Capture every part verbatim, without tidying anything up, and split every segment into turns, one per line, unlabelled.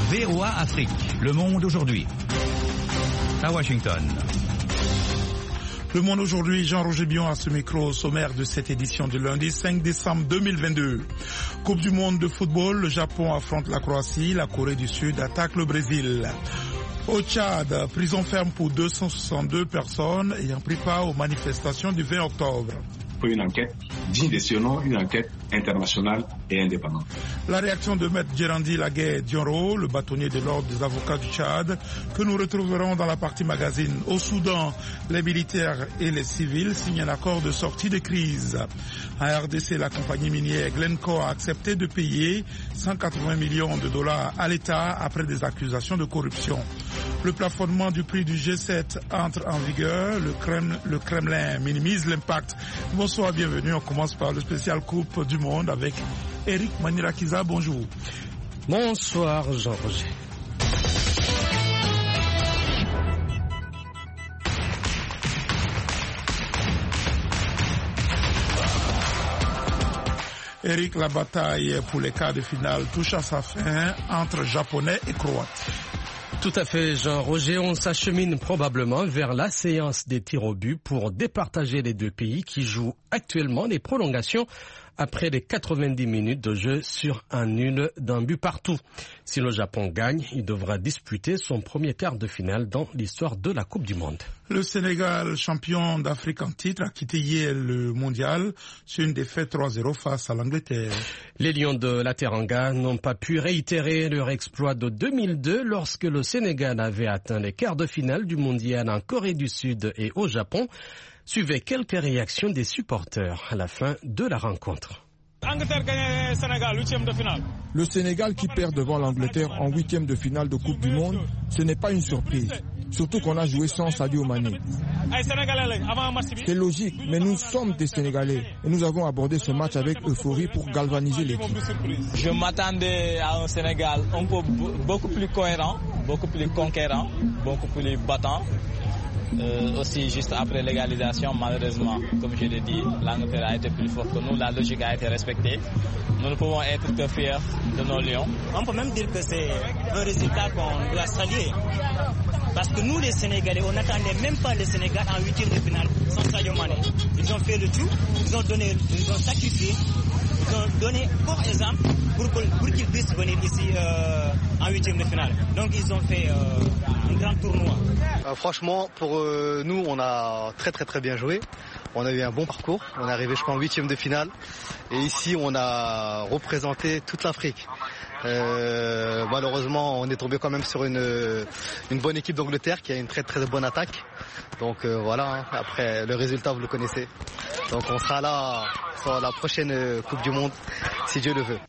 V O A Afrique, Le Monde aujourd'hui. À Washington.
Le Monde aujourd'hui, Jean-Roger Bion à ce micro au sommaire de cette édition du lundi cinq décembre deux mille vingt-deux. Coupe du monde de football, le Japon affronte la Croatie, la Corée du Sud attaque le Brésil. Au Tchad, prison ferme pour deux cent soixante-deux personnes ayant pris part aux manifestations du vingt octobre.
Pour une enquête digne de ce nom, une enquête internationale et indépendante.
La réaction de Maître Djerandi Laguet Dioro, le bâtonnier de l'ordre des avocats du Tchad, que nous retrouverons dans la partie magazine. Au Soudan, les militaires et les civils signent un accord de sortie de crise. En R D C, la compagnie minière Glencore a accepté de payer cent quatre-vingts millions de dollars à l'État après des accusations de corruption. Le plafonnement du prix du G sept entre en vigueur. Le Kremlin, le Kremlin minimise l'impact. Bonsoir, bienvenue. On commence par le spécial Coupe du Monde avec Eric Manirakiza. Bonjour.
Bonsoir, Jean-Roger.
Eric, la bataille pour les quarts de finale touche à sa fin entre Japonais et Croates.
Tout à fait, Jean-Roger. On s'achemine probablement vers la séance des tirs au but pour départager les deux pays qui jouent actuellement les prolongations après les quatre-vingt-dix minutes de jeu sur un nul d'un but partout. Si le Japon gagne, il devra disputer son premier quart de finale dans l'histoire de la Coupe du Monde.
Le Sénégal, champion d'Afrique en titre, a quitté hier le mondial sur une défaite trois zéro face à l'Angleterre.
Les Lions de la Teranga n'ont pas pu réitérer leur exploit de deux mille deux lorsque le Sénégal avait atteint les quarts de finale du mondial en Corée du Sud et au Japon. Suivaient quelques réactions des supporters à la fin de la rencontre.
Angleterre gagne Sénégal, huitième de finale.
Le Sénégal qui perd devant l'Angleterre en huitième de finale de Coupe du Monde, ce n'est pas une surprise. Surtout qu'on a joué sans Sadio Mané. C'est logique, mais nous sommes des Sénégalais et nous avons abordé ce match avec euphorie pour galvaniser l'équipe.
Je m'attendais à un Sénégal un peu beaucoup plus cohérent, beaucoup plus conquérant, beaucoup plus battant. Euh, aussi juste après l'égalisation, malheureusement, comme je l'ai dit, l'Angleterre a été plus forte que nous, la logique a été respectée. Nous ne pouvons être que fiers de nos lions.
On peut même dire que c'est un résultat qu'on doit saluer. Parce que nous les Sénégalais, on n'attendait même pas le Sénégal en huitième de finale sans Sadio Mané. Ils ont fait le tout, ils ont donné, ils ont sacrifié, ils ont donné pour exemple pour, pour qu'ils puissent venir ici euh, en huitième de finale. Donc ils ont fait euh, un grand tournoi.
Euh, franchement, pour euh, nous, on a très très très bien joué. On a eu un bon parcours. On est arrivé, je crois, en huitième de finale. Et ici, on a représenté toute l'Afrique. Euh, malheureusement, on est tombé quand même sur une, une bonne équipe d'Angleterre qui a une très très bonne attaque. Donc euh, voilà, hein. Après le résultat, vous le connaissez. Donc on sera là sur la prochaine Coupe du Monde, si Dieu le veut.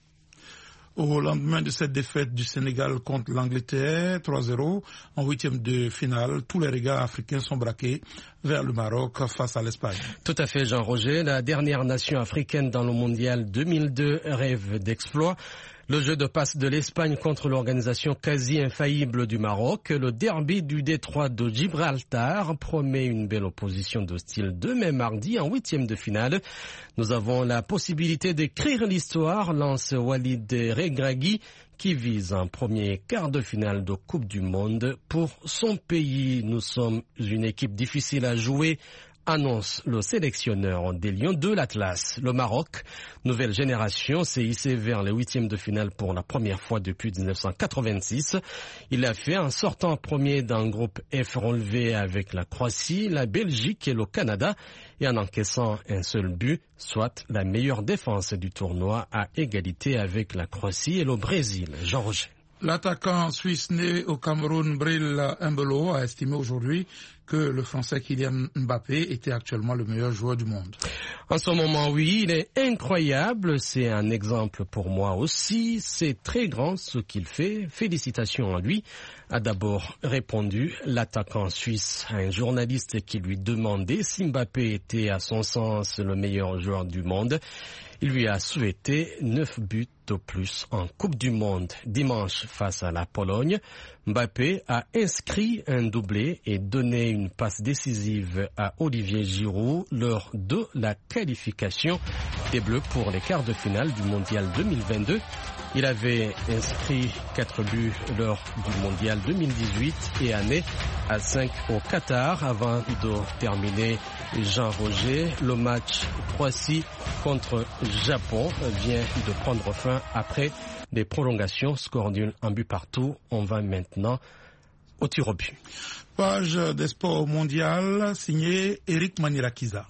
Au lendemain de cette défaite du Sénégal contre l'Angleterre, trois zéro, en huitième de finale, tous les regards africains sont braqués vers le Maroc face à l'Espagne.
Tout à fait, Jean-Roger. La dernière nation africaine dans le mondial deux mille deux rêve d'exploit. Le jeu de passe de l'Espagne contre l'organisation quasi infaillible du Maroc. Le derby du détroit de Gibraltar promet une belle opposition de style demain mardi en huitième de finale. Nous avons la possibilité d'écrire l'histoire, lance Walid Regragui, qui vise un premier quart de finale de Coupe du Monde pour son pays. Nous sommes une équipe difficile à jouer, annonce le sélectionneur des Lions de l'Atlas. Le Maroc, nouvelle génération, s'est hissé vers les huitièmes de finale pour la première fois depuis dix-neuf cent quatre-vingt-six. Il l'a fait en sortant premier d'un groupe F relevé avec la Croatie, la Belgique et le Canada et en encaissant un seul but, soit la meilleure défense du tournoi à égalité avec la Croatie et le Brésil. Jean-Roger.
L'attaquant suisse né au Cameroun, Bril Embolo, a estimé aujourd'hui que le Français Kylian Mbappé était actuellement le meilleur joueur du monde.
En ce moment, oui, il est incroyable. C'est un exemple pour moi aussi. C'est très grand ce qu'il fait. Félicitations à lui, a d'abord répondu l'attaquant suisse à un journaliste qui lui demandait si Mbappé était à son sens le meilleur joueur du monde. Il lui a souhaité neuf buts de plus en Coupe du Monde. Dimanche, face à la Pologne, Mbappé a inscrit un doublé et donné une une passe décisive à Olivier Giroud lors de la qualification des Bleus pour les quarts de finale du Mondial deux mille vingt-deux. Il avait inscrit quatre buts lors du Mondial deux mille dix-huit et année à cinq au Qatar. Avant de terminer, Jean Roger, le match Croatie contre Japon vient de prendre fin après des prolongations, score nul, un but partout. On va maintenant au tir au but.
Page des sports mondial, signé Eric Manirakiza.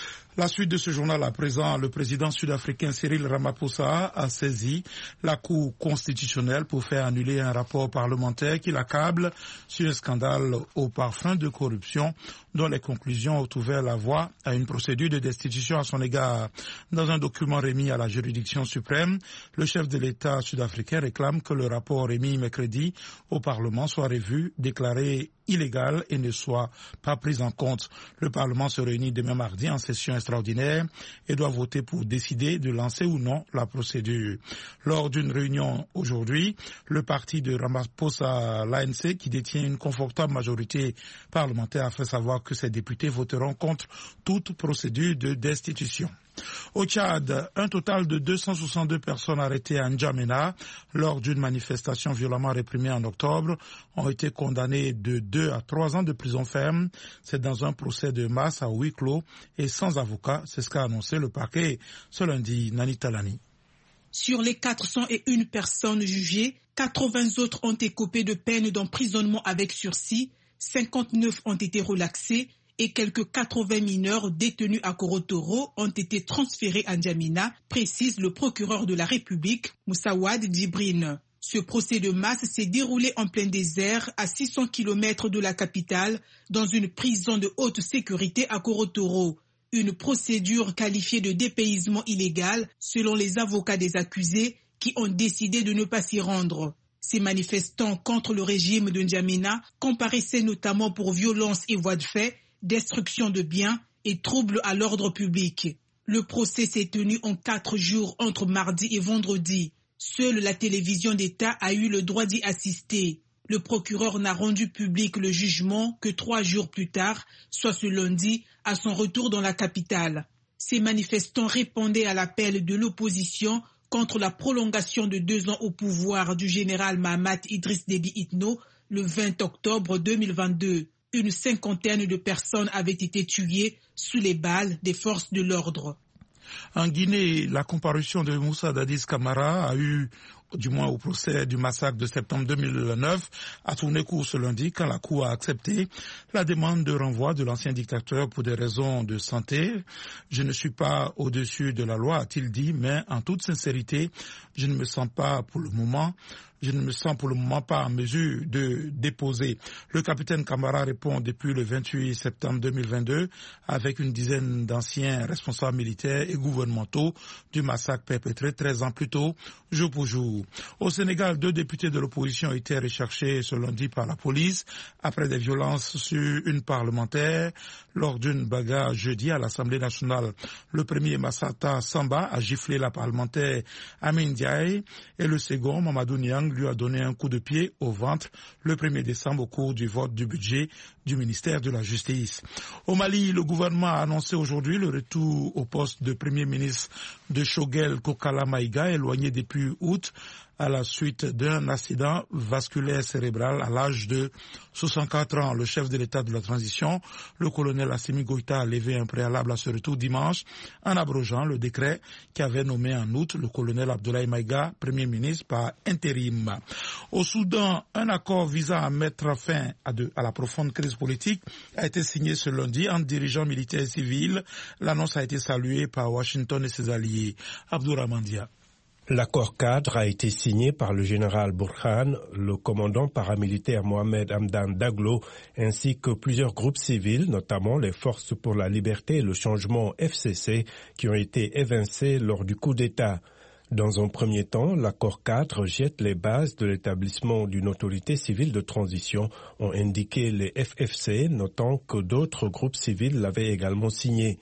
La suite de ce journal à présent, le président sud-africain Cyril Ramaphosa a saisi la Cour constitutionnelle pour faire annuler un rapport parlementaire qui l'accable sur un scandale au parfum de corruption dont les conclusions ont ouvert la voie à une procédure de destitution à son égard. Dans un document remis à la juridiction suprême, le chef de l'État sud-africain réclame que le rapport remis mercredi au Parlement soit revu, déclaré illégal et ne soit pas pris en compte. Le Parlement se réunit demain mardi en session extraordinaire et doit voter pour décider de lancer ou non la procédure. Lors d'une réunion aujourd'hui, le parti de Ramaphosa, l'A N C, qui détient une confortable majorité parlementaire, a fait savoir que ses députés voteront contre toute procédure de destitution. Au Tchad, un total de deux cent soixante-deux personnes arrêtées à N'Djamena lors d'une manifestation violemment réprimée en octobre ont été condamnées de deux à trois ans de prison ferme. C'est dans un procès de masse à huis clos et sans avocat. C'est ce qu'a annoncé le parquet ce lundi. Nani Talani.
Sur les quatre cent un personnes jugées, quatre-vingts autres ont écopé de peines d'emprisonnement avec sursis, cinquante-neuf ont été relaxés et quelques quatre-vingts mineurs détenus à Korotoro ont été transférés à N'Djamena, précise le procureur de la République, Moussawad Djibrine. Ce procès de masse s'est déroulé en plein désert, à six cents kilomètres de la capitale, dans une prison de haute sécurité à Korotoro. Une procédure qualifiée de dépaysement illégal, selon les avocats des accusés, qui ont décidé de ne pas s'y rendre. Ces manifestants contre le régime de N'Djamena comparaissaient notamment pour violence et voies de fait, destruction de biens et troubles à l'ordre public. Le procès s'est tenu en quatre jours entre mardi et vendredi. Seule la télévision d'État a eu le droit d'y assister. Le procureur n'a rendu public le jugement que trois jours plus tard, soit ce lundi, à son retour dans la capitale. Ces manifestants répondaient à l'appel de l'opposition contre la prolongation de deux ans au pouvoir du général Mahamat Idriss Déby Itno le vingt octobre deux mille vingt-deux. Une cinquantaine de personnes avaient été tuées sous les balles des forces de l'ordre.
En Guinée, la comparution de Moussa Dadis Camara a eu, du moins au procès du massacre de septembre deux mille neuf, a tourné court ce lundi quand la Cour a accepté la demande de renvoi de l'ancien dictateur pour des raisons de santé. Je ne suis pas au-dessus de la loi, a-t-il dit, mais en toute sincérité, je ne me sens pas pour le moment Je ne me sens pour le moment pas en mesure de déposer. Le capitaine Camara répond depuis le vingt-huit septembre deux mille vingt-deux avec une dizaine d'anciens responsables militaires et gouvernementaux du massacre perpétré treize ans plus tôt, jour pour jour. Au Sénégal, deux députés de l'opposition ont été recherchés ce lundi par la police après des violences sur une parlementaire lors d'une bagarre jeudi à l'Assemblée nationale. Le premier, Massata Samba, a giflé la parlementaire Amin Ndiaye et le second, Mamadou Niang, lui a donné un coup de pied au ventre le premier décembre au cours du vote du budget du ministère de la Justice. Au Mali, le gouvernement a annoncé aujourd'hui le retour au poste de Premier ministre de Choguel Kokala Maïga, éloigné depuis août à la suite d'un accident vasculaire cérébral à l'âge de soixante-quatre ans. Le chef de l'État de la transition, le colonel Assimi Goïta, a levé un préalable à ce retour dimanche en abrogeant le décret qui avait nommé en août le colonel Abdoulaye Maïga Premier ministre par intérim. Au Soudan, un accord visant à mettre fin à, de, à la profonde crise politique a été signé ce lundi entre dirigeants militaires et civils. L'annonce a été saluée par Washington et ses alliés. Abdourahmane Dia.
L'accord cadre a été signé par le général Burhan, le commandant paramilitaire Mohamed Hamdan Daglo, ainsi que plusieurs groupes civils, notamment les Forces pour la Liberté et le Changement F C C, qui ont été évincés lors du coup d'État. Dans un premier temps, l'accord cadre jette les bases de l'établissement d'une autorité civile de transition, ont indiqué les F F C, notant que d'autres groupes civils l'avaient également signé.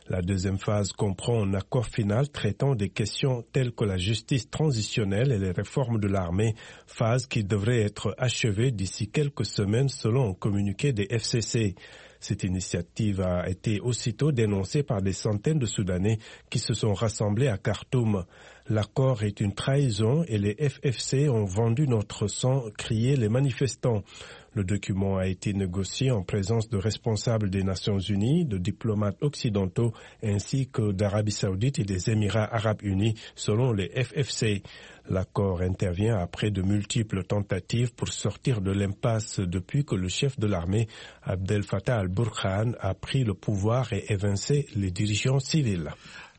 La deuxième phase comprend un accord final traitant des questions telles que la justice transitionnelle et les réformes de l'armée, phase qui devrait être achevée d'ici quelques semaines selon un communiqué des F C C. Cette initiative a été aussitôt dénoncée par des centaines de Soudanais qui se sont rassemblés à Khartoum. L'accord est une trahison et les F F C ont vendu notre sang, criaient les manifestants. Le document a été négocié en présence de responsables des Nations Unies, de diplomates occidentaux ainsi que d'Arabie Saoudite et des Émirats Arabes Unis, selon les F F C. L'accord intervient après de multiples tentatives pour sortir de l'impasse depuis que le chef de l'armée, Abdel Fattah al-Burhan, a pris le pouvoir et évincé les dirigeants civils.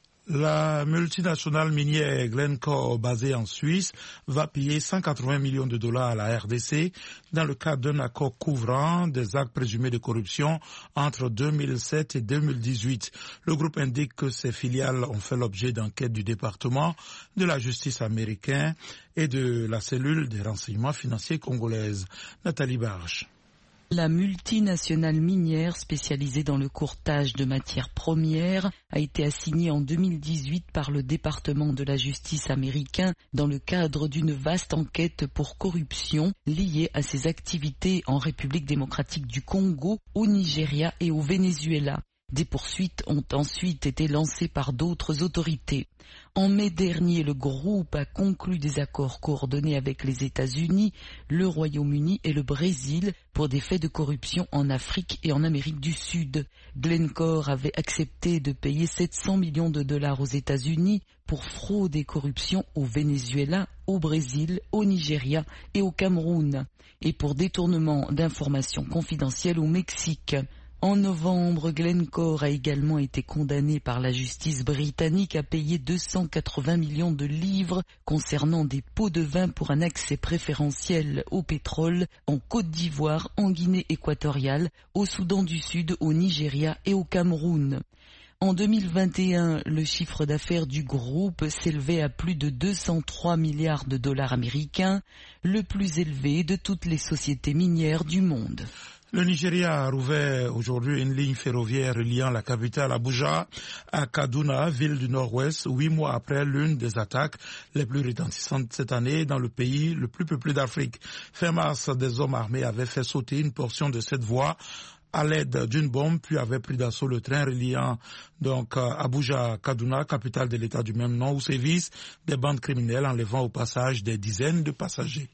La multinationale minière Glencore, basée en Suisse, va payer cent quatre-vingts millions de dollars à la R D C dans le cadre d'un accord couvrant des actes présumés de corruption entre deux mille sept et deux mille dix-huit. Le groupe indique que ses filiales ont fait l'objet d'enquêtes du département de la justice américain et de la cellule des renseignements financiers congolaise. Nathalie Barge.
La multinationale minière spécialisée dans le courtage de matières premières a été assignée en deux mille dix-huit par le département de la justice américain dans le cadre d'une vaste enquête pour corruption liée à ses activités en République démocratique du Congo, au Nigeria et au Venezuela. Des poursuites ont ensuite été lancées par d'autres autorités. En mai dernier, le groupe a conclu des accords coordonnés avec les États-Unis, le Royaume-Uni et le Brésil pour des faits de corruption en Afrique et en Amérique du Sud. Glencore avait accepté de payer sept cents millions de dollars aux États-Unis pour fraude et corruption au Venezuela, au Brésil, au Nigeria et au Cameroun, et pour détournement d'informations confidentielles au Mexique. En novembre, Glencore a également été condamné par la justice britannique à payer deux cent quatre-vingts millions de livres concernant des pots de vin pour un accès préférentiel au pétrole en Côte d'Ivoire, en Guinée équatoriale, au Soudan du Sud, au Nigeria et au Cameroun. En deux mille vingt et un, le chiffre d'affaires du groupe s'élevait à plus de deux cent trois milliards de dollars américains, le plus élevé de toutes les sociétés minières du monde.
Le Nigeria a rouvert aujourd'hui une ligne ferroviaire reliant la capitale Abuja à Kaduna, ville du Nord-Ouest, huit mois après l'une des attaques les plus retentissantes cette année dans le pays le plus peuplé d'Afrique. Fin mars, des hommes armés avaient fait sauter une portion de cette voie à l'aide d'une bombe, puis avaient pris d'assaut le train reliant donc Abuja à Kaduna, capitale de l'État du même nom, où sévissent des bandes criminelles enlevant au passage des dizaines de passagers.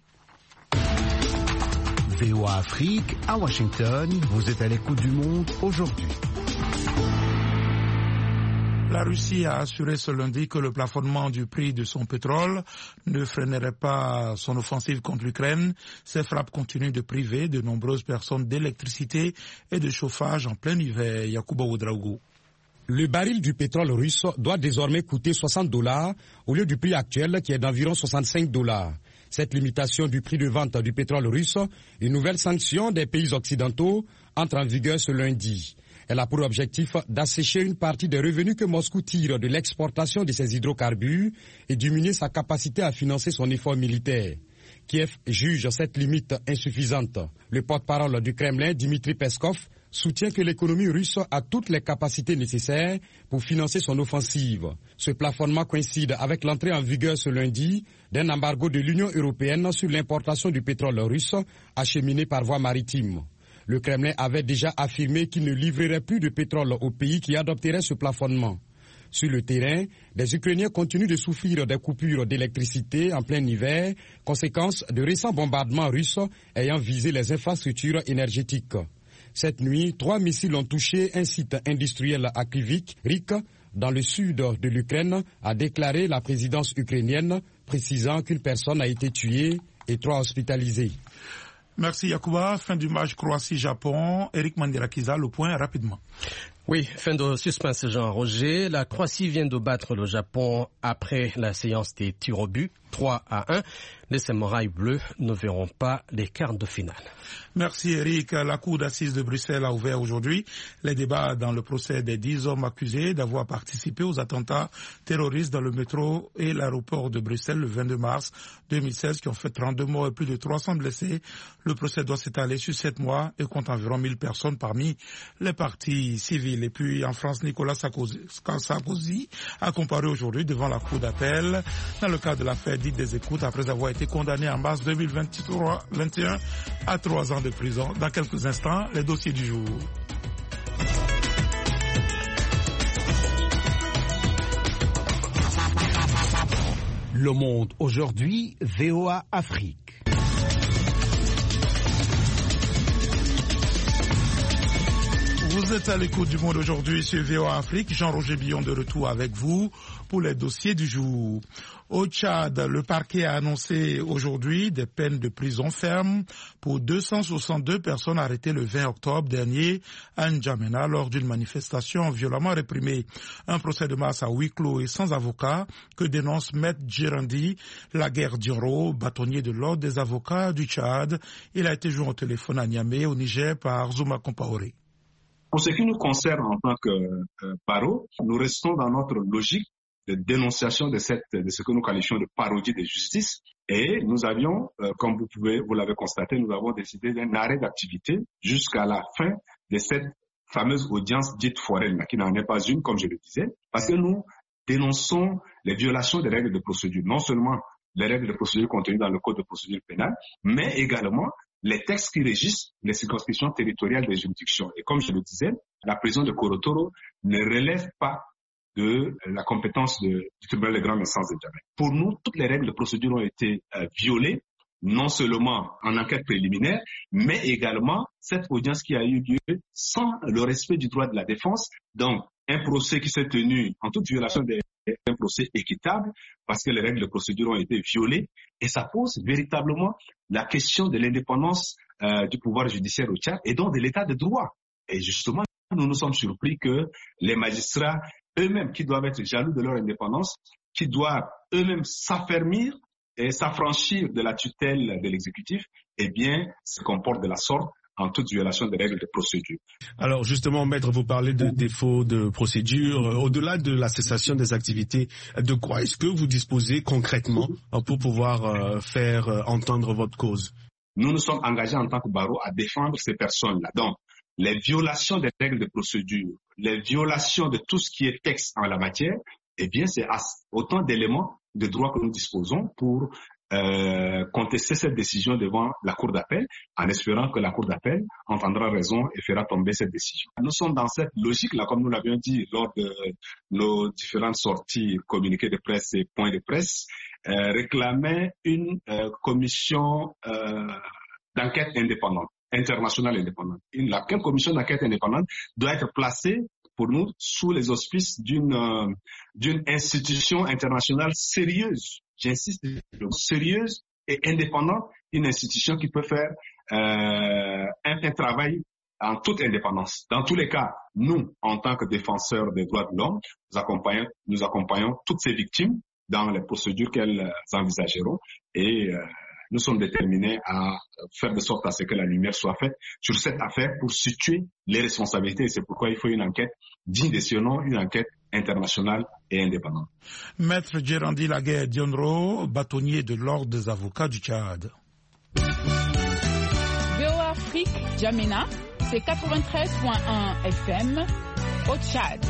V O A Afrique, à Washington, vous êtes à l'écoute du monde aujourd'hui.
La Russie a assuré ce lundi que le plafonnement du prix de son pétrole ne freinerait pas son offensive contre l'Ukraine. Ces frappes continuent de priver de nombreuses personnes d'électricité et de chauffage en plein hiver. Yacouba Ouedraogo.
Le baril du pétrole russe doit désormais coûter soixante dollars au lieu du prix actuel qui est d'environ soixante-cinq dollars. Cette limitation du prix de vente du pétrole russe, une nouvelle sanction des pays occidentaux, entre en vigueur ce lundi. Elle a pour objectif d'assécher une partie des revenus que Moscou tire de l'exportation de ses hydrocarbures et diminuer sa capacité à financer son effort militaire. Kiev juge cette limite insuffisante. Le porte-parole du Kremlin, Dmitry Peskov, soutient que l'économie russe a toutes les capacités nécessaires pour financer son offensive. Ce plafonnement coïncide avec l'entrée en vigueur ce lundi d'un embargo de l'Union européenne sur l'importation du pétrole russe acheminé par voie maritime. Le Kremlin avait déjà affirmé qu'il ne livrerait plus de pétrole au pays qui adopterait ce plafonnement. Sur le terrain, les Ukrainiens continuent de souffrir des coupures d'électricité en plein hiver, conséquence de récents bombardements russes ayant visé les infrastructures énergétiques. Cette nuit, trois missiles ont touché un site industriel à Kryvyi Rih, dans le sud de l'Ukraine, a déclaré la présidence ukrainienne, précisant qu'une personne a été tuée et trois hospitalisées.
Merci Yacouba. Fin du match Croatie-Japon. Eric Mandirakiza, le point rapidement.
Oui, fin de suspense Jean-Roger. La Croatie vient de battre le Japon après la séance des tirs au but, trois à un. Les Samouraïs bleus ne verront pas les quarts de finale.
Merci Eric. La Cour d'assises de Bruxelles a ouvert aujourd'hui les débats dans le procès des dix hommes accusés d'avoir participé aux attentats terroristes dans le métro et l'aéroport de Bruxelles le vingt-deux mars deux mille seize qui ont fait trente-deux morts et plus de trois cents blessés. Le procès doit s'étaler sur sept mois et compte environ mille personnes parmi les parties civiles. Et puis en France, Nicolas Sarkozy a comparé aujourd'hui devant la Cour d'appel dans le cadre de l'affaire dite des écoutes après avoir été condamné en mars deux mille vingt-trois, vingt et un à trois ans de prison. Dans quelques instants, les dossiers du jour.
Le Monde aujourd'hui, V O A Afrique.
Vous êtes à l'écoute du Monde aujourd'hui sur V O A Afrique. Jean-Roger Billon de retour avec vous pour les dossiers du jour. Au Tchad, le parquet a annoncé aujourd'hui des peines de prison ferme pour deux cent soixante-deux personnes arrêtées le vingt octobre dernier à N'Djamena lors d'une manifestation violemment réprimée. Un procès de masse à huis clos et sans avocat que dénonce Maître Djirandi Laguerre-Dioro, bâtonnier de l'ordre des avocats du Tchad. Il a été joint au téléphone à Niamey, au Niger, par Zuma Compaoré.
Pour ce qui nous concerne en tant que euh, paro, nous restons dans notre logique de dénonciation de, cette, de ce que nous qualifions de parodie de justice. Et nous avions, euh, comme vous pouvez, vous l'avez constaté, nous avons décidé d'un arrêt d'activité jusqu'à la fin de cette fameuse audience dite foraine, qui n'en est pas une, comme je le disais, parce que nous dénonçons les violations des règles de procédure, non seulement les règles de procédure contenues dans le Code de procédure pénale, mais également les textes qui régissent les circonscriptions territoriales des juridictions. Et comme je le disais, la prison de Korotoro ne relève pas de la compétence de, du tribunal de grande instance de Djamena. Pour nous, toutes les règles de procédure ont été euh, violées, non seulement en enquête préliminaire, mais également cette audience qui a eu lieu sans le respect du droit de la défense. Donc, un procès qui s'est tenu en toute violation des un procès équitable parce que les règles de procédure ont été violées et ça pose véritablement la question de l'indépendance euh, du pouvoir judiciaire au Tchad et donc de l'état de droit. Et justement, nous nous sommes surpris que les magistrats eux-mêmes qui doivent être jaloux de leur indépendance, qui doivent eux-mêmes s'affermir et s'affranchir de la tutelle de l'exécutif, eh bien, se comportent de la sorte en toute violation des règles de procédure.
Alors justement, maître, vous parlez de défaut de procédure. Au-delà de la cessation des activités, de quoi est-ce que vous disposez concrètement pour pouvoir faire entendre votre cause?
Nous nous sommes engagés en tant que barreau à défendre ces personnes-là. Donc, les violations des règles de procédure, les violations de tout ce qui est texte en la matière, eh bien, c'est autant d'éléments de droit que nous disposons pour Euh, contester cette décision devant la Cour d'appel en espérant que la Cour d'appel entendra raison et fera tomber cette décision. Nous sommes dans cette logique-là, comme nous l'avions dit lors de nos différentes sorties, communiqués de presse et points de presse, euh, réclamer une euh, commission euh, d'enquête indépendante, internationale indépendante. Une, laquelle commission d'enquête indépendante doit être placée pour nous sous les auspices d'une euh, d'une institution internationale sérieuse. J'insiste, sérieuse et indépendante, une institution qui peut faire euh, un, un travail en toute indépendance. Dans tous les cas, nous, en tant que défenseurs des droits de l'homme, nous accompagnons, nous accompagnons toutes ces victimes dans les procédures qu'elles envisageront et euh, nous sommes déterminés à faire de sorte à ce que la lumière soit faite sur cette affaire pour situer les responsabilités. Et c'est pourquoi il faut une enquête digne de ce nom, une enquête internationale et indépendante.
Maître Djirandi Laguerre-Dioro, bâtonnier de l'ordre des avocats du Tchad.
V O A Afrique, N'Djamena, c'est quatre-vingt-treize point un F M au Tchad.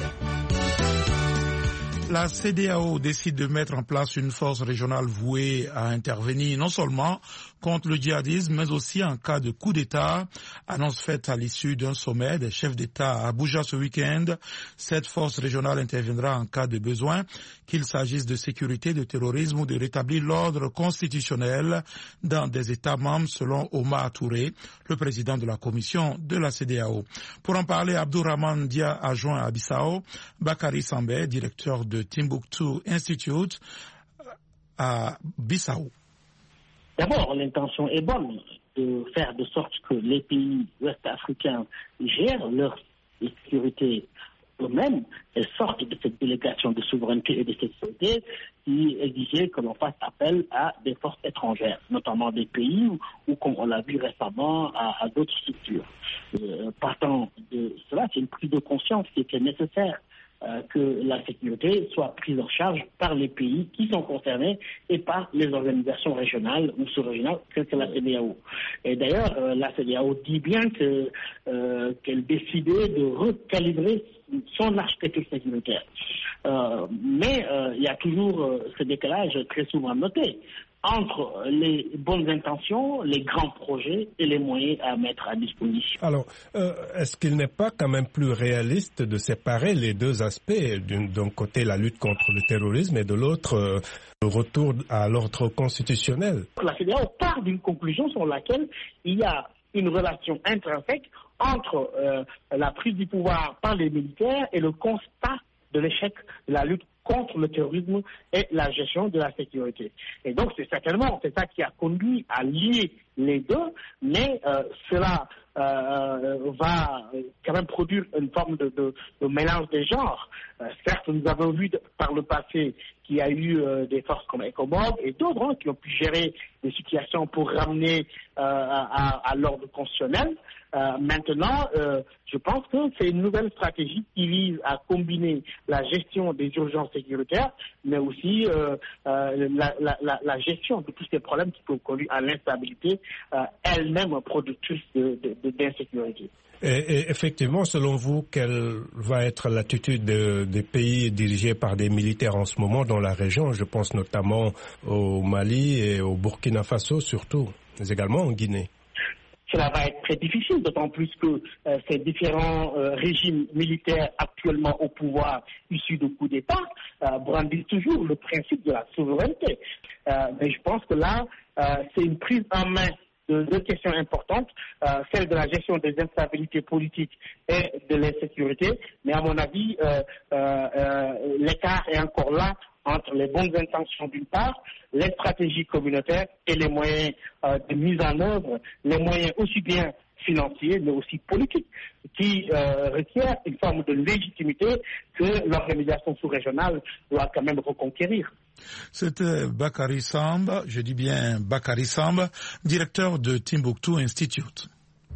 La C D A O décide de mettre en place une force régionale vouée à intervenir non seulement contre le djihadisme, mais aussi en cas de coup d'État. Annonce faite à l'issue d'un sommet des chefs d'État à Abuja ce week-end. Cette force régionale interviendra en cas de besoin, qu'il s'agisse de sécurité, de terrorisme ou de rétablir l'ordre constitutionnel dans des États membres, selon Omar Touré, le président de la commission de la C D A O. Pour en parler, Abdourahmane Dia, adjoint à Bissau, Bakary Sambé, directeur de Timbuktu Institute à Bissau.
D'abord, l'intention est bonne de faire de sorte que les pays ouest-africains gèrent leur sécurité eux-mêmes sortent de cette délégation de souveraineté et de sécurité qui exigeait que l'on fasse appel à des forces étrangères, notamment des pays ou, ou comme on l'a vu récemment, à, à d'autres structures. Euh, partant de cela, c'est une prise de conscience qui était nécessaire euh, que la sécurité soit prise en charge par les pays qui sont concernés et par les organisations régionales ou sous-régionales telles que la C E D E A O. Et d'ailleurs, euh, la C E D E A O dit bien que, euh, qu'elle décidait de recalibrer son architecture sécuritaire. Euh, mais euh, il y a toujours euh, ce décalage très souvent noté entre les bonnes intentions, les grands projets et les moyens à mettre à disposition.
Alors, euh, est-ce qu'il n'est pas quand même plus réaliste de séparer les deux aspects, d'un côté la lutte contre le terrorisme et de l'autre euh, le retour à l'ordre constitutionnel?
La C E D E A O part d'une conclusion sur laquelle il y a une relation intrinsèque entre euh, la prise du pouvoir par les militaires et le constat de l'échec de la lutte contre le terrorisme et la gestion de la sécurité. Et donc, c'est certainement c'est ça qui a conduit à lier les deux, mais euh, cela euh, va quand même produire une forme de, de, de mélange des genres. Euh, certes, nous avons vu de, par le passé qu'il y a eu euh, des forces comme ECOMOG et d'autres hein, qui ont pu gérer des situations pour ramener euh, à, à l'ordre constitutionnel. Euh, maintenant, euh, je pense que c'est une nouvelle stratégie qui vise à combiner la gestion des urgences sécuritaires, mais aussi euh, euh, la, la, la, la gestion de tous ces problèmes qui peuvent conduire à l'instabilité, euh, elle-même productrice de, de, de, d'insécurité.
Et, et effectivement, selon vous, quelle va être l'attitude de, des pays dirigés par des militaires en ce moment dans la région? Je pense notamment au Mali et au Burkina Faso surtout, mais également en Guinée.
Cela va être très difficile, d'autant plus que euh, ces différents euh, régimes militaires actuellement au pouvoir issus de coups d'État euh, brandissent toujours le principe de la souveraineté. Euh, mais je pense que là, euh, c'est une prise en main de deux questions importantes, euh, celle de la gestion des instabilités politiques et de l'insécurité. Mais à mon avis, euh, euh, euh, l'écart est encore là entre les bonnes intentions d'une part, les stratégies communautaires et les moyens euh, de mise en œuvre, les moyens aussi bien financiers mais aussi politiques, qui euh, requièrent une forme de légitimité que l'organisation sous-régionale doit quand même reconquérir.
C'était Bakary Samba, je dis bien Bakary Samba, directeur de Timbuktu Institute.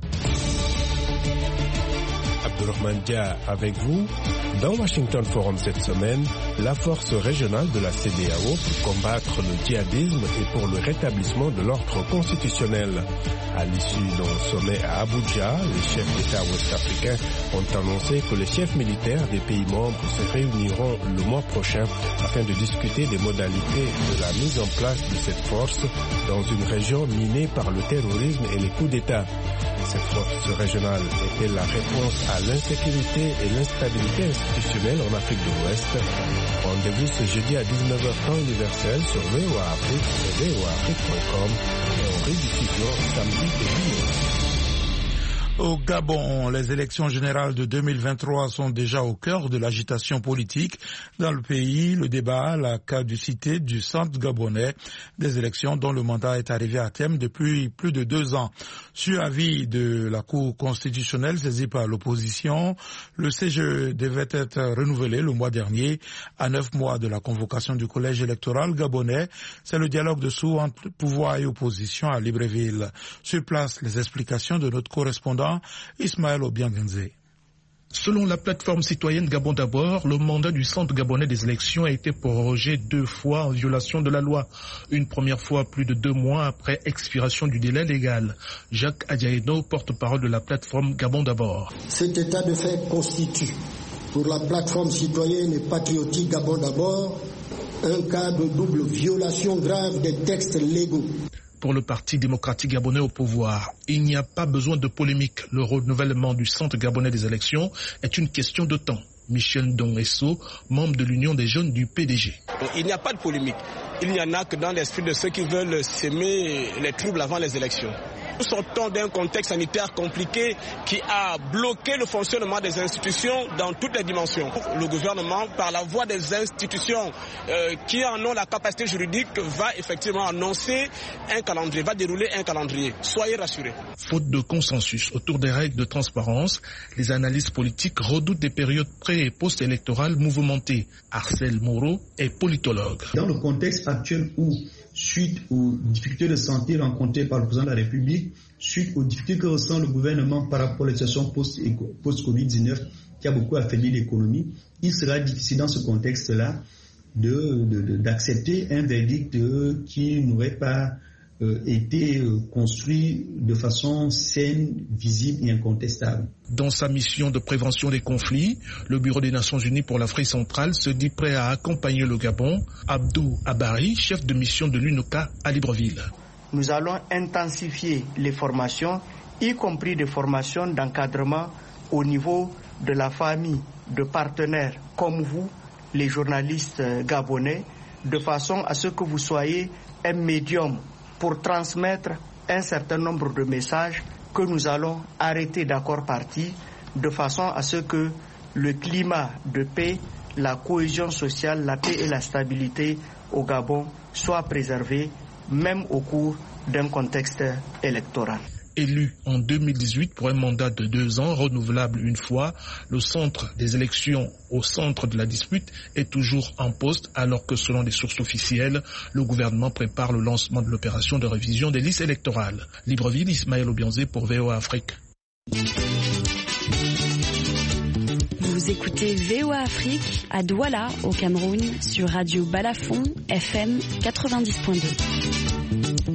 Abdourahmane Dia avec vous. Dans Washington Forum cette semaine, la force régionale de la C E D E A O pour combattre le djihadisme et pour le rétablissement de l'ordre constitutionnel. À l'issue d'un sommet à Abuja, les chefs d'État ouest-africains ont annoncé que les chefs militaires des pays membres se réuniront le mois prochain afin de discuter des modalités de la mise en place de cette force dans une région minée par le terrorisme et les coups d'État. Cette force régionale était la réponse à l'insécurité et l'instabilité institutionnelle en Afrique de l'Ouest. Rendez-vous ce jeudi à dix-neuf heures temps universel sur V O A Afrique et V O A Afrique point com et en rediffusion samedi et dimanche.
Au Gabon, les élections générales de deux mille vingt-trois sont déjà au cœur de l'agitation politique dans le pays. Le débat, la caducité du centre gabonais des élections dont le mandat est arrivé à terme depuis plus de deux ans. Sur avis de la Cour constitutionnelle saisie par l'opposition, le C G E devait être renouvelé le mois dernier à neuf mois de la convocation du collège électoral gabonais. C'est le dialogue de sourds entre pouvoir et opposition à Libreville. Sur place, les explications de notre correspondant Ismaël Obiangenze.
Selon la plateforme citoyenne Gabon d'abord, le mandat du centre gabonais des élections a été prorogé deux fois en violation de la loi. Une première fois plus de deux mois après expiration du délai légal. Jacques Adiaino, porte-parole de la plateforme Gabon d'abord.
Cet état de fait constitue pour la plateforme citoyenne et patriotique Gabon d'abord un cas de double violation grave des textes légaux.
Pour le Parti démocratique gabonais au pouvoir, il n'y a pas besoin de polémique. Le renouvellement du centre gabonais des élections est une question de temps. Michel Ndongesso, membre de l'Union des jeunes du P D G.
Il n'y a pas de polémique. Il n'y en a que dans l'esprit de ceux qui veulent semer les troubles avant les élections. Nous sortons d'un contexte sanitaire compliqué qui a bloqué le fonctionnement des institutions dans toutes les dimensions. Le gouvernement, par la voie des institutions euh, qui en ont la capacité juridique, va effectivement annoncer un calendrier, va dérouler un calendrier. Soyez rassurés.
Faute de consensus autour des règles de transparence, les analystes politiques redoutent des périodes pré- et post-électorales mouvementées. Arcel Moreau est politologue.
Dans le contexte actuel où, suite aux difficultés de santé rencontrées par le président de la République, suite aux difficultés que ressent le gouvernement par rapport à la situation post-covid dix-neuf qui a beaucoup affaibli l'économie, il sera difficile dans ce contexte-là de, de, de, d'accepter un verdict euh, qui n'aurait pas euh, été euh, construit de façon saine, visible et incontestable.
Dans sa mission de prévention des conflits, le Bureau des Nations Unies pour l'Afrique centrale se dit prêt à accompagner le Gabon. Abdou Abari, chef de mission de l'U N O C A à Libreville.
Nous allons intensifier les formations, y compris des formations d'encadrement au niveau de la famille, de partenaires comme vous, les journalistes gabonais, de façon à ce que vous soyez un médium pour transmettre un certain nombre de messages que nous allons arrêter d'accord partie, de façon à ce que le climat de paix, la cohésion sociale, la paix et la stabilité au Gabon soient préservés, même au cours d'un contexte électoral.
Élu en deux mille dix-huit pour un mandat de deux ans, renouvelable une fois, le centre des élections au centre de la dispute est toujours en poste, alors que selon des sources officielles, le gouvernement prépare le lancement de l'opération de révision des listes électorales. Libreville, Ismaël Obianzé pour V O A Afrique.
Vous écoutez V O A Afrique à Douala, au Cameroun, sur Radio Balafon, F M quatre-vingt-dix point deux.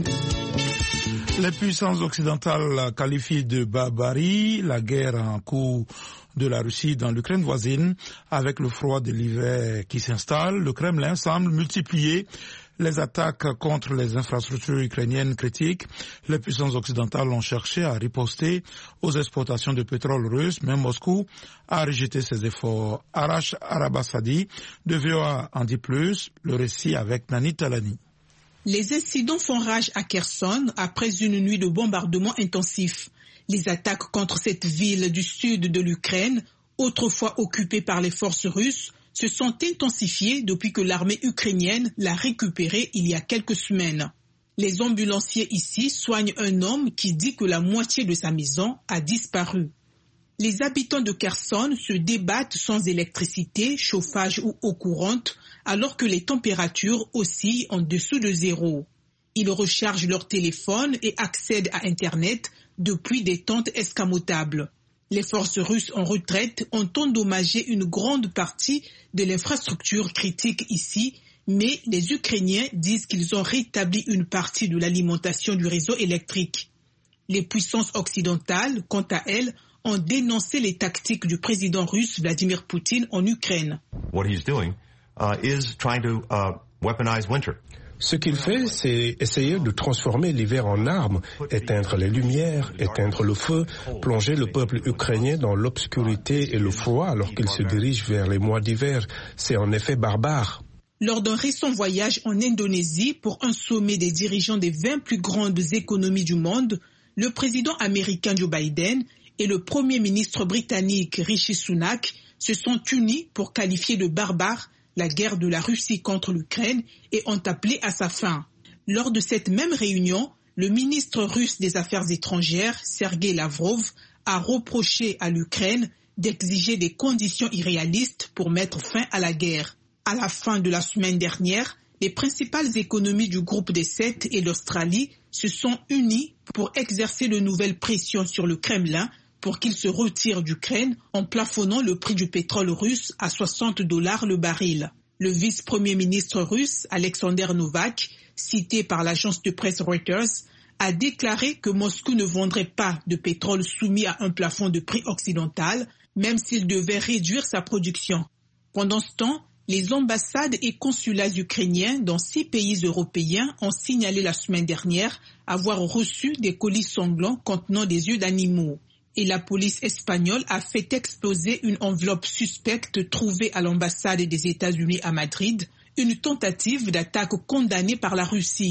Les puissances occidentales qualifient de barbarie la guerre en cours de la Russie dans l'Ukraine voisine. Avec le froid de l'hiver qui s'installe, le Kremlin semble multiplier les attaques contre les infrastructures ukrainiennes critiques. Les puissances occidentales ont cherché à riposter aux exportations de pétrole russe, mais Moscou a rejeté ces efforts. Arash Arabasadi de V O A en dit plus, le récit avec Nani Talani.
Les incidents font rage à Kherson après une nuit de bombardements intensifs. Les attaques contre cette ville du sud de l'Ukraine, autrefois occupée par les forces russes, se sont intensifiées depuis que l'armée ukrainienne l'a récupérée il y a quelques semaines. Les ambulanciers ici soignent un homme qui dit que la moitié de sa maison a disparu. Les habitants de Kherson se débattent sans électricité, chauffage ou eau courante, alors que les températures oscillent en dessous de zéro. Ils rechargent leur téléphone et accèdent à Internet depuis des tentes escamotables. Les forces russes en retraite ont endommagé une grande partie de l'infrastructure critique ici, mais les Ukrainiens disent qu'ils ont rétabli une partie de l'alimentation du réseau électrique. Les puissances occidentales, quant à elles, ont dénoncé les tactiques du président russe Vladimir Poutine en Ukraine.
What he's doing uh, is trying to uh, weaponize winter.
Ce qu'il fait, c'est essayer de transformer l'hiver en arme, éteindre les lumières, éteindre le feu, plonger le peuple ukrainien dans l'obscurité et le froid alors qu'il se dirige vers les mois d'hiver. C'est en effet barbare.
Lors d'un récent voyage en Indonésie pour un sommet des dirigeants des vingt plus grandes économies du monde, le président américain Joe Biden et le premier ministre britannique Rishi Sunak se sont unis pour qualifier de barbare la guerre de la Russie contre l'Ukraine et ont appelé à sa fin. Lors de cette même réunion, le ministre russe des Affaires étrangères, Sergei Lavrov, a reproché à l'Ukraine d'exiger des conditions irréalistes pour mettre fin à la guerre. À la fin de la semaine dernière, les principales économies du groupe des sept et l'Australie se sont unies pour exercer de nouvelles pressions sur le Kremlin pour qu'il se retire d'Ukraine en plafonnant le prix du pétrole russe à soixante dollars le baril. Le vice-premier ministre russe, Alexander Novak, cité par l'agence de presse Reuters, a déclaré que Moscou ne vendrait pas de pétrole soumis à un plafond de prix occidental, même s'il devait réduire sa production. Pendant ce temps, les ambassades et consulats ukrainiens dans six pays européens ont signalé la semaine dernière avoir reçu des colis sanglants contenant des yeux d'animaux. Et la police espagnole a fait exploser une enveloppe suspecte trouvée à l'ambassade des États-Unis à Madrid, une tentative d'attaque condamnée par la Russie.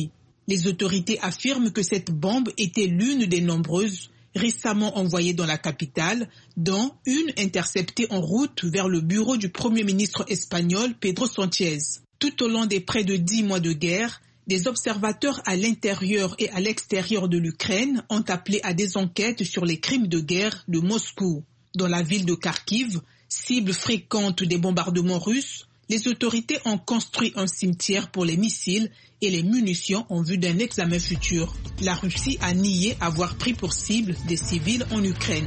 Les autorités affirment que cette bombe était l'une des nombreuses récemment envoyées dans la capitale, dont une interceptée en route vers le bureau du Premier ministre espagnol Pedro Sánchez. Tout au long des près de dix mois de guerre, des observateurs à l'intérieur et à l'extérieur de l'Ukraine ont appelé à des enquêtes sur les crimes de guerre de Moscou. Dans la ville de Kharkiv, cible fréquente des bombardements russes, les autorités ont construit un cimetière pour les missiles et les munitions en vue d'un examen futur. La Russie a nié avoir pris pour cible des civils en Ukraine.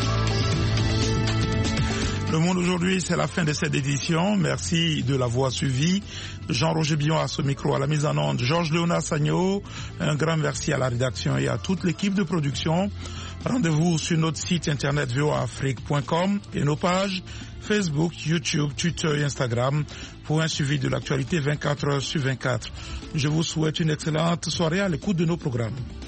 Le Monde aujourd'hui, c'est la fin de cette édition. Merci de l'avoir suivi. Jean-Roger Billon à ce micro, à la mise en onde. Georges Léonard Sagno, un grand merci à la rédaction et à toute l'équipe de production. Rendez-vous sur notre site internet v o a afrique point com et nos pages Facebook, YouTube, Twitter et Instagram pour un suivi de l'actualité vingt-quatre heures sur vingt-quatre. Je vous souhaite une excellente soirée à l'écoute de nos programmes.